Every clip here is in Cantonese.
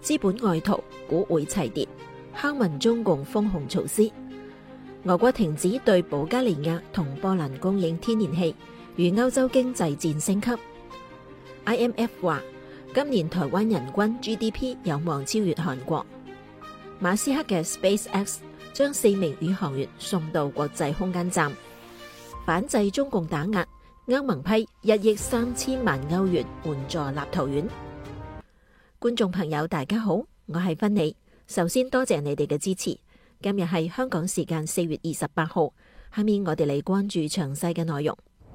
資本外逃，股匯齊跌，敲問中共封控措施。俄國停止對保加利亞同波蘭供應天然氣，與歐洲經濟戰升級。IMF 話今年台灣人均 GDP 有望超越韓國。馬斯克嘅 SpaceX 將4名宇航員送到國際空間站。反制中共打壓，歐盟批1億3千萬歐元援助立陶宛。觀眾朋友大家好，我係芬妮。首先多謝你哋嘅支持。今日係香港時間4月28號，下面我哋嚟關注詳細嘅內容。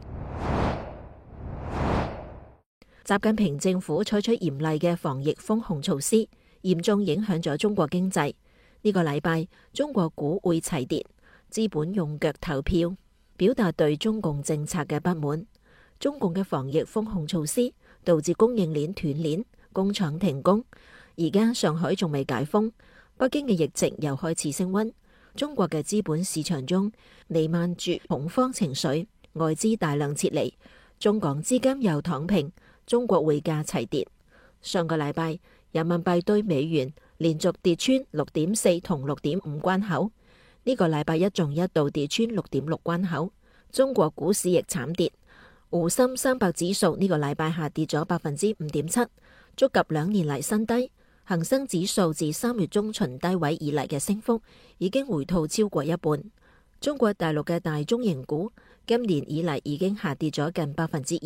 習近平政府採取嚴厲嘅防疫封控措施，嚴重影響咗中國經濟。呢個禮拜，中國股匯齊跌，資本用腳投票，表達對中共政策嘅不滿。中共嘅防疫封控措施導致供應鏈斷鏈，工廠停工。而家上海仲未解封，北京嘅疫情又開始升溫。中國嘅資本市場中彌漫住恐慌情緒，外資大量撤離，中港資金又躺平，中國匯價齊跌。上個禮拜，人民幣對美元連續跌穿6.4同6.5關口。呢個禮拜一仲一度跌穿6.6關口，中國股市亦慘跌。滬深300指數呢個禮拜下跌咗5.7%，觸及2年嚟新低。恒生指數自3月中旬低位以嚟嘅升幅已經回吐超過一半。中國大陸嘅大中型股今年以嚟已經下跌咗近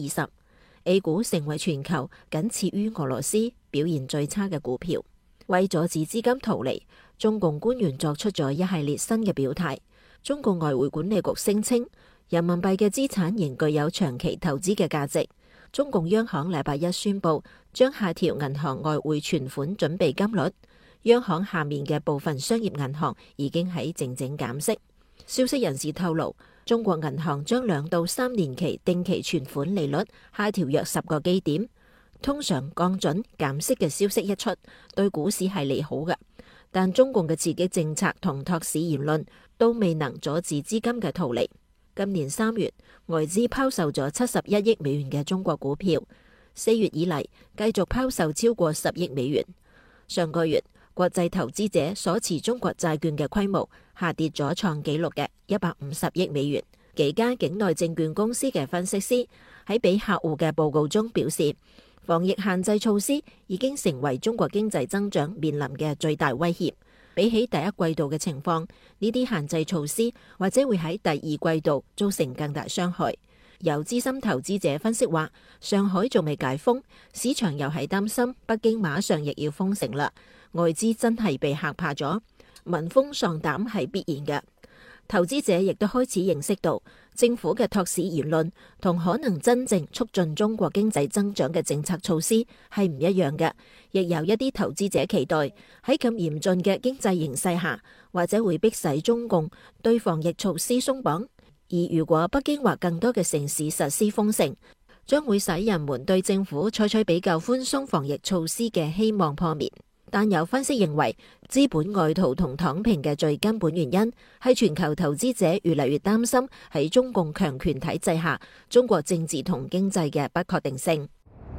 20%。A 股成為全球僅次於俄羅斯表現最差嘅股票。為阻止資金逃離，中共官員作出咗一系列新嘅表態。中共外匯管理局聲稱，人民幣嘅資產仍具有長期投資嘅價值。中共央行禮拜一宣布將下調銀行外匯存款準備金率，央行下面嘅部分商業銀行已經喺靜靜減息。消息人士透露，中國銀行將2到3年期定期存款利率下調約10個基點。通常降準減息嘅消息一出，對股市係利好嘅，但中共嘅刺激政策同托市言論都未能阻止資金嘅逃離。今年3月，外資拋售咗71億美元嘅中國股票，4月以嚟繼續拋售超過10億美元。上個月，國際投資者所持中國債券嘅規模下跌咗創紀錄嘅150億美元。幾家境內證券公司嘅分析師喺俾客戶嘅報告中表示，防疫限制措施已經成為中國經濟增長面臨嘅最大威脅。比起第一季度嘅情況，呢啲限制措施或者會喺第二季度造成更大傷害。有資深投資者分析話，上海仲未解封，市場又係擔心北京馬上亦要封城啦，外資真係被嚇怕咗，聞風喪膽係必然嘅。投資者亦都開始認識到，政府嘅托市言論同可能真正促進中國經濟增長嘅政策措施係唔一樣嘅。亦有一啲投資者期待喺咁嚴峻嘅經濟形勢下，或者會迫使中共對防疫措施鬆綁。而如果北京或更多嘅城市實施封城，將會使人們對政府採取比較寬鬆防疫措施嘅希望破滅。但有分析認為，資本外逃同躺平嘅最根本原因係全球投資者越嚟越擔心喺中共強權體制下，中國政治同經濟嘅不確定性。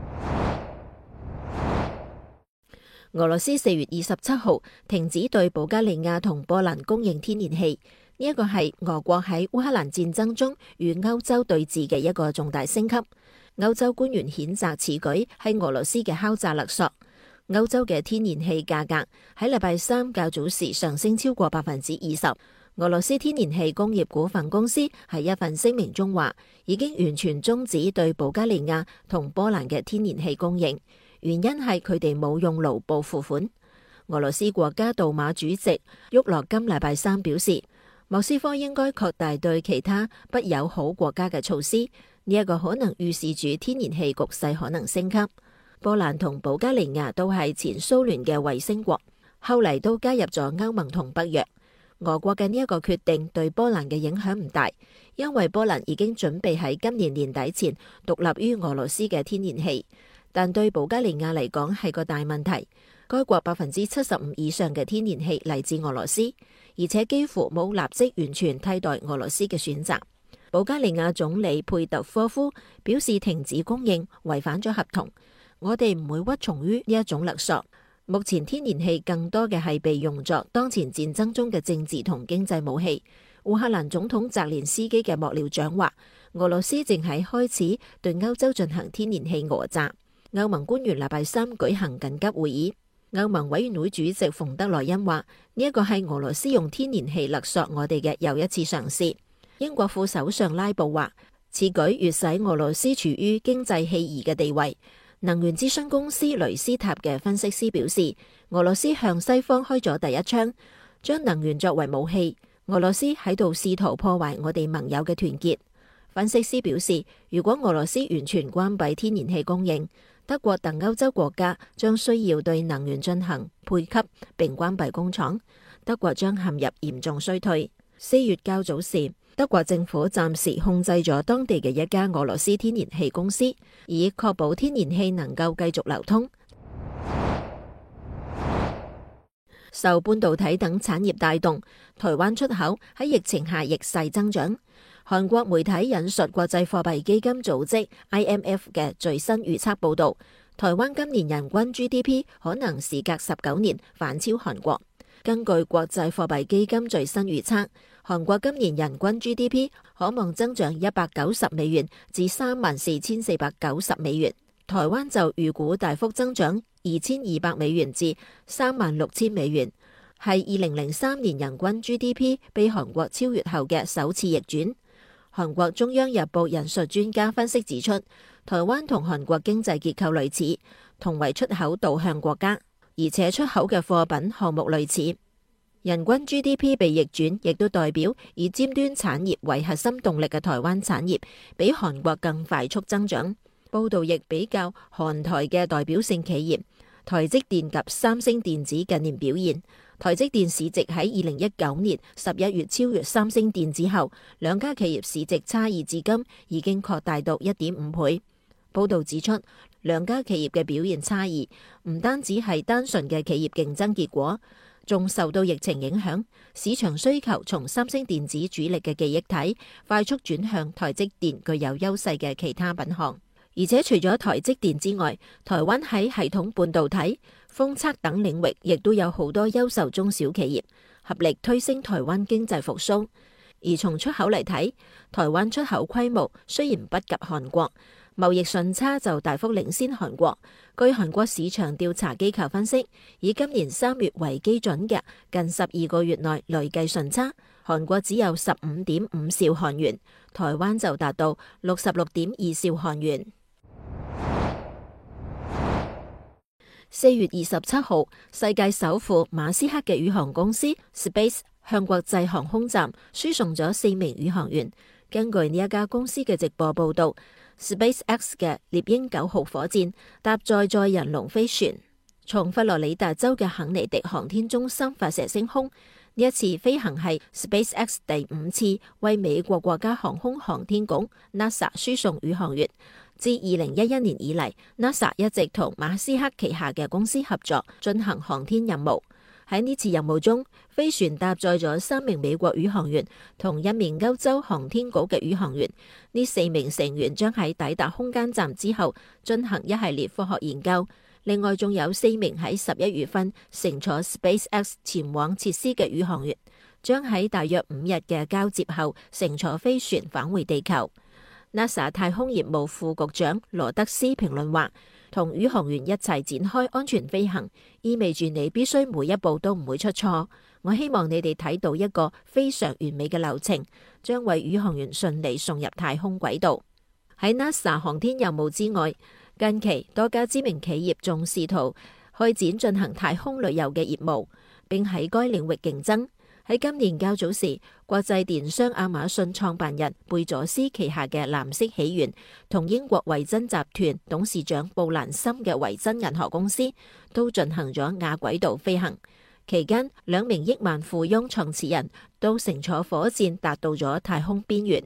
俄羅斯4月27號停止對保加利亞同波蘭供應天然氣，呢一個係俄國喺烏克蘭戰爭中與歐洲對峙嘅一個重大升級。歐洲官員譴責此舉係俄羅斯嘅敲詐勒索。歐洲嘅天然氣價格喺禮拜三較早時上升超過20%。俄羅斯天然氣工業股份公司喺一份聲明中話，已經完全終止對保加利亞同波蘭嘅天然氣供應，原因係佢哋冇用盧布付款。俄羅斯國家杜馬主席沃洛金禮拜三表示，莫斯科應該擴大對其他不友好國家嘅措施，呢一個可能預示住天然氣局勢可能升級。波蘭同保加利亞都係前蘇聯嘅衛星國，後嚟都加入咗歐盟同北約。俄國嘅呢一個決定對波蘭嘅影響唔大，因為波蘭已經準備喺今年年底前獨立於俄羅斯嘅天然氣。但對保加利亞嚟講係個大問題，該國75%以上嘅天然氣嚟自俄羅斯，而且幾乎冇立即完全替代俄羅斯嘅選擇。保加利亞總理佩特科夫表示，停止供應違反咗合同。我哋唔會屈從於呢一種勒索。 目前天然氣更多嘅係被用作當前戰爭中嘅政治同經濟武器。烏克蘭總統澤連斯基嘅幕僚長話，俄羅斯正喺開始對歐洲進行天然氣訛詐。歐盟官員禮拜三舉行緊急會議，歐盟委員會主席馮德萊恩話，呢一個係俄羅斯用天然氣勒索我哋嘅又一次嘗試。英國副首相拉布話，此舉越使俄羅斯處於經濟棄兒嘅地位。能源諮詢公司雷斯塔嘅分析師表示，俄羅斯向西方開咗第一槍，將能源作為武器。俄羅斯喺度試圖破壞我哋盟友嘅團結。分析師表示，如果俄羅斯完全關閉天然氣供應，德國等歐洲國家將需要對能源進行配給並關閉工廠，德國將陷入嚴重衰退。4月較早時，德國政府暫時控制咗當地嘅一家俄羅斯天然氣公司，以確保天然氣能夠繼續流通。受半導體等產業帶動，台灣出口喺疫情下逆勢增長。韓國媒體引述國際貨幣基金組織 IMF 嘅最新預測報導，台灣今年人均 GDP 可能時隔19年反超韓國。根據國際貨幣基金最新預測，韓國今年人均 GDP 可望增長190美元至34,490美元，台灣就預估大幅增長2,200美元至36,000美元，係2003年人均 GDP 被韓國超越後嘅首次逆轉。韓國中央日報引述專家分析指出，台灣同韓國經濟結構類似，同為出口導向國家，而且出口嘅貨品項目類似。人均 GDP 被逆轉，亦都代表以尖端產業為核心動力嘅台灣產業比韓國更快速增長。報道亦比較韓台嘅代表性企業台積電及三星電子近年表現。台積電市值喺2019年11月超越三星電子後，兩家企業市值差異至今已經擴大到1.5倍。報道指出，兩家企業嘅表現差異唔單止係單純嘅企業競爭結果，仲受到疫情影響，市場需求從三星電子主力嘅記憶體快速轉向台積電具有優勢嘅其他品項。而且除咗台積電之外，台灣喺系統半導體、封測等領域亦都有好多優秀中小企業，合力推升台灣經濟復甦。而從出口嚟睇，台灣出口規模雖然不及韓國，貿易順差就大幅領先韓國。據韓國市場調查機構分析，以今年3月為基準嘅近12個月內累計順差，韓國只有15.5兆韓元，台灣就達到66.2兆韓元。4月27號，世界首富馬斯克嘅宇航公司 Space 向國際航空站輸送咗4名宇航員。根據呢一家公司嘅直播報道，SpaceX 嘅獵鷹9號火箭搭載人龍飛船，從佛羅里達州嘅肯尼迪航天中心發射升空。呢一次飛行係 SpaceX 第5次為美國國家航空航天局 NASA 輸送宇航員。自2011年以嚟，NASA 一直同馬斯克旗下嘅公司合作進行航天任務。喺呢次任務中，飛船搭載咗3名美國宇航員同1名歐洲航天局嘅宇航員。呢4名成員將喺抵達空間站之後進行一系列科學研究。另外仲有4名喺11月份乘坐 SpaceX 前往設施嘅宇航員，將喺大約5日嘅交接後乘坐飛船返回地球。NASA 太空業務副局長羅德斯評論話，同宇航員一齊展開安全飛行，意味住你必須每一步都唔會出錯。我希望你哋睇到一個非常完美嘅流程，將為宇航員順利送入太空軌道。喺 NASA 航天任務之外，近期多家知名企業仲試圖開展進行太空旅遊嘅業務，並喺該領域競爭。喺今年較早時，國際電商亞馬遜創辦人貝佐斯旗下嘅藍色起源同英國維珍集團董事長布蘭森嘅維珍銀河公司都進行咗亞軌道飛行。期間，2名億萬富翁創始人都乘坐火箭達到咗太空邊緣。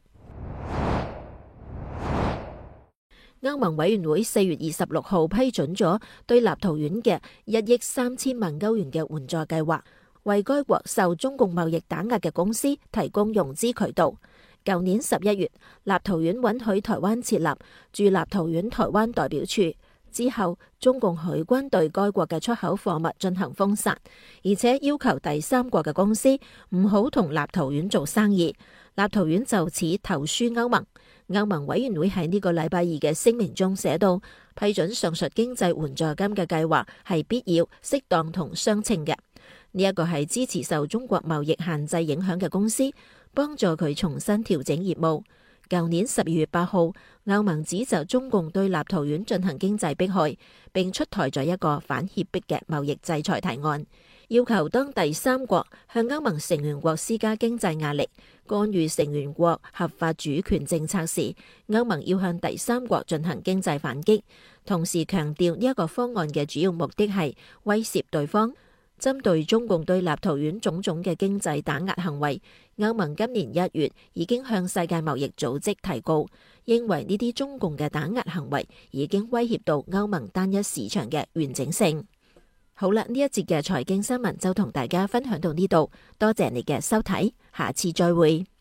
歐盟委員會4月26號批准咗對立陶宛嘅1億3000萬歐元嘅援助計劃，為該國受中共貿易打壓嘅公司提供融資渠道。舊年11月，立陶宛允許台灣設立駐立陶宛台灣代表處， 之後，中共海軍對該國嘅出口貨物進行封殺，而且要求第三國嘅公司唔好同立陶宛做生意。立陶宛就此投書歐盟。歐盟委員會喺呢個禮拜二嘅聲明中寫到，批准上述經濟援助金嘅計劃係必要、適當同相稱嘅。呢一個係支持受中國貿易限制影響嘅公司，幫助佢重新調整業務。舊年12月8號，歐盟指責中共對立陶宛進行經濟迫害，並出台咗一個反脅迫嘅貿易制裁提案，要求當第三國向歐盟成員國施加經濟壓力、干預成員國合法主權政策時，歐盟要向第三國進行經濟反擊。同時強調呢一個方案嘅主要目的係威懾對方。針對中共對立陶宛種種嘅經濟打壓行為，歐盟今年1月已經向世界貿易組織提告，認為呢啲中共嘅打壓行為已經威脅到歐盟單一市場嘅完整性。好啦，呢一節嘅財經新聞就同大家分享到呢度，多謝你嘅收睇，下次再會。